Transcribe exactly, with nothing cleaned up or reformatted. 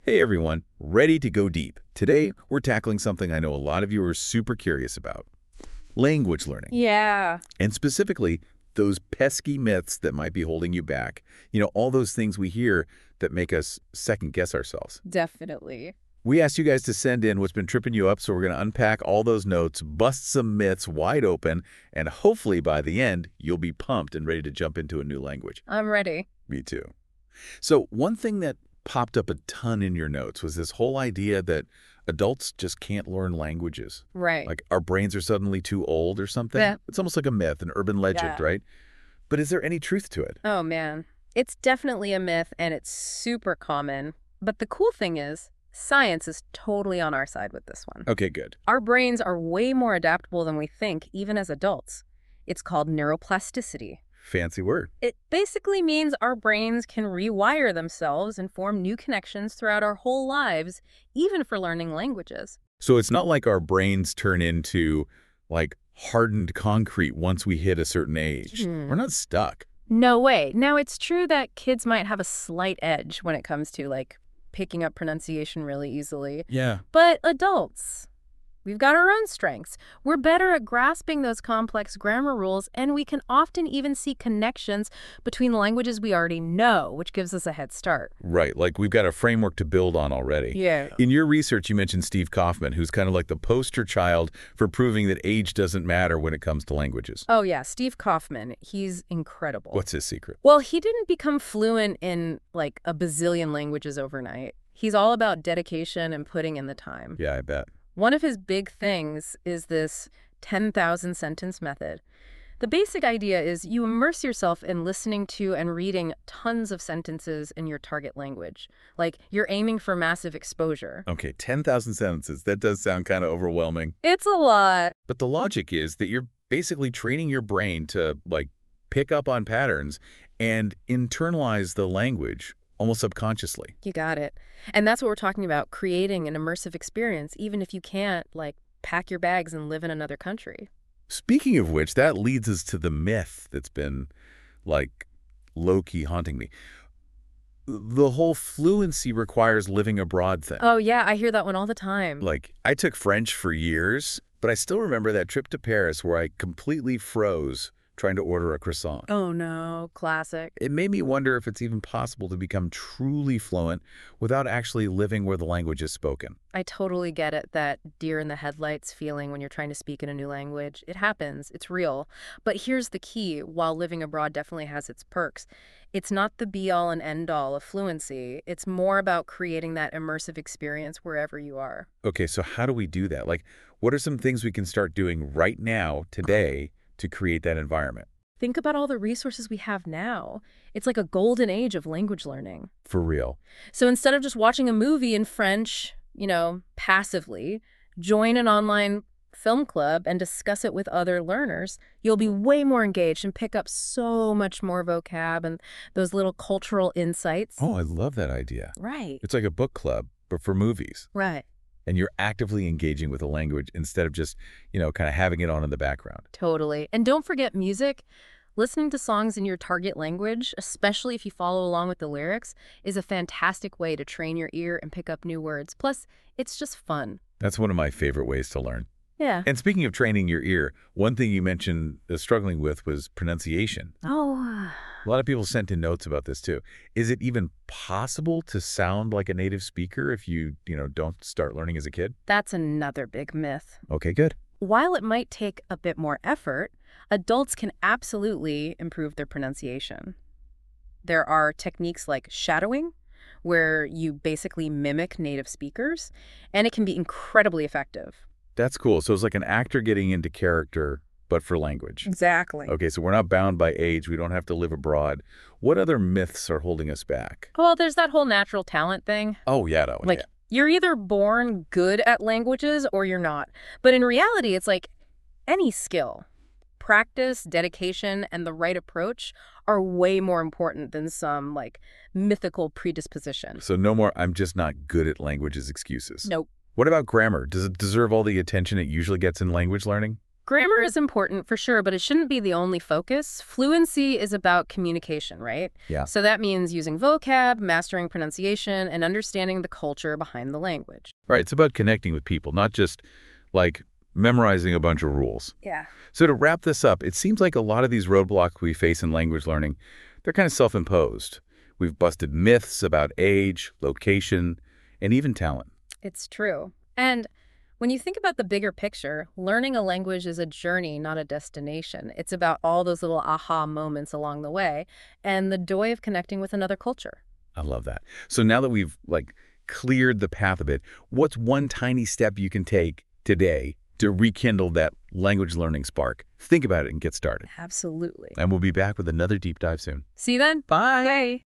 Hey everyone, ready to go deep. Today, we're tackling something I know a lot of you are super curious about. Language learning. Yeah, And specifically, those pesky myths that might be holding you back. You know, all those things we hear that make us second guess ourselves. definitely. We asked you guys to send in what's been tripping you up, so we're going to unpack all those notes, bust some myths wide open, and hopefully by the end, you'll be pumped and ready to jump into a new language. I'm ready. Me too. So one thing that popped up a ton in your notes was this whole idea that adults just can't learn languages. Right. Like our brains are suddenly too old or something. Yeah. It's almost like a myth, an urban legend, Yeah. right? But is there any truth to it? Oh, man. It's definitely a myth, and it's super common. But the cool thing is, science is totally on our side with this one. Okay, good. Our brains are way more adaptable than we think, even as adults. It's called neuroplasticity. Fancy word. It basically means our brains can rewire themselves and form new connections throughout our whole lives, even for learning languages. So it's not like our brains turn into like hardened concrete once we hit a certain age. Hmm. We're not stuck. No way. Now, it's true that kids might have a slight edge when it comes to, like, picking up pronunciation really easily. Yeah. But adults, we've got our own strengths. We're better at grasping those complex grammar rules, and we can often even see connections between languages we already know, which gives us a head start. Right. Like we've got a framework to build on already. Yeah. In your research, you mentioned Steve Kaufman, who's kind of like the poster child for proving that age doesn't matter when it comes to languages. Oh, yeah, Steve Kaufman. He's incredible. What's his secret? Well, he didn't become fluent in, like, a bazillion languages overnight. He's all about dedication and putting in the time. Yeah, I bet. One of his big things is this ten thousand sentence method. The basic idea is you immerse yourself in listening to and reading tons of sentences in your target language. Like, you're aiming for massive exposure. Okay, ten thousand sentences. That does sound kind of overwhelming. It's a lot. But the logic is that you're basically training your brain to, like, pick up on patterns and internalize the language almost subconsciously. You got it. And that's what we're talking about, creating an immersive experience, even if you can't, like, pack your bags and live in another country. Speaking of which, that leads us to the myth that's been, like, low-key haunting me. The whole fluency requires living abroad thing. Oh, yeah, I hear that one all the time. Like, I took French for years, but I still remember that trip to Paris where I completely froze trying to order a croissant. Oh, no. Classic. It made me wonder if it's even possible to become truly fluent without actually living where the language is spoken. I totally get it, that deer in the headlights feeling when you're trying to speak in a new language. It happens. It's real. But here's the key. While living abroad definitely has its perks, it's not the be-all and end-all of fluency. It's more about creating that immersive experience wherever you are. Okay, so how do we do that? Like, what are some things we can start doing right now, today, to create that environment? Think about all the resources we have now. It's like a golden age of language learning. For real. So instead of just watching a movie in French, you know, passively, join an online film club and discuss it with other learners. You'll be way more engaged and pick up so much more vocab and those little cultural insights. Oh, I love that idea. Right. It's like a book club, but for movies. Right. And you're actively engaging with the language instead of just, you know, kind of having it on in the background. Totally. And don't forget music. Listening to songs in your target language, especially if you follow along with the lyrics, is a fantastic way to train your ear and pick up new words. Plus, it's just fun. That's one of my favorite ways to learn. Yeah. And speaking of training your ear, one thing you mentioned uh, struggling with was pronunciation. Oh, A lot of people sent in notes about this too. Is it even possible to sound like a native speaker if you, you know, don't start learning as a kid? that's another big myth. Okay, good. While it might take a bit more effort, adults can absolutely improve their pronunciation. There are techniques like shadowing, where you basically mimic native speakers, and it can be incredibly effective. That's cool. So it's like an actor getting into character, but for language. Exactly. Okay, so we're not bound by age. We don't have to live abroad. What other myths are holding us back? Well, there's that whole natural talent thing. Oh, yeah, no, Like, yeah. you're either born good at languages or you're not. But in reality, it's like any skill. Practice, dedication, and the right approach are way more important than some, like, mythical predisposition. So no more I'm just not good at languages excuses. Nope. What about grammar? Does it deserve all the attention it usually gets in language learning? Grammar is important for sure, but it shouldn't be the only focus. Fluency is about communication, right? Yeah. So that means using vocab, mastering pronunciation, and understanding the culture behind the language. Right. It's about connecting with people, not just like memorizing a bunch of rules. Yeah. So to wrap this up, it seems like a lot of these roadblocks we face in language learning, they're kind of self-imposed. We've busted myths about age, location, and even talent. It's true. And when you think about the bigger picture, learning a language is a journey, not a destination. It's about all those little aha moments along the way and the joy of connecting with another culture. I love that. So now that we've like cleared the path a bit, what's one tiny step you can take today to rekindle that language learning spark? Think about it and get started. Absolutely. And we'll be back with another deep dive soon. See you then. Bye. Bye.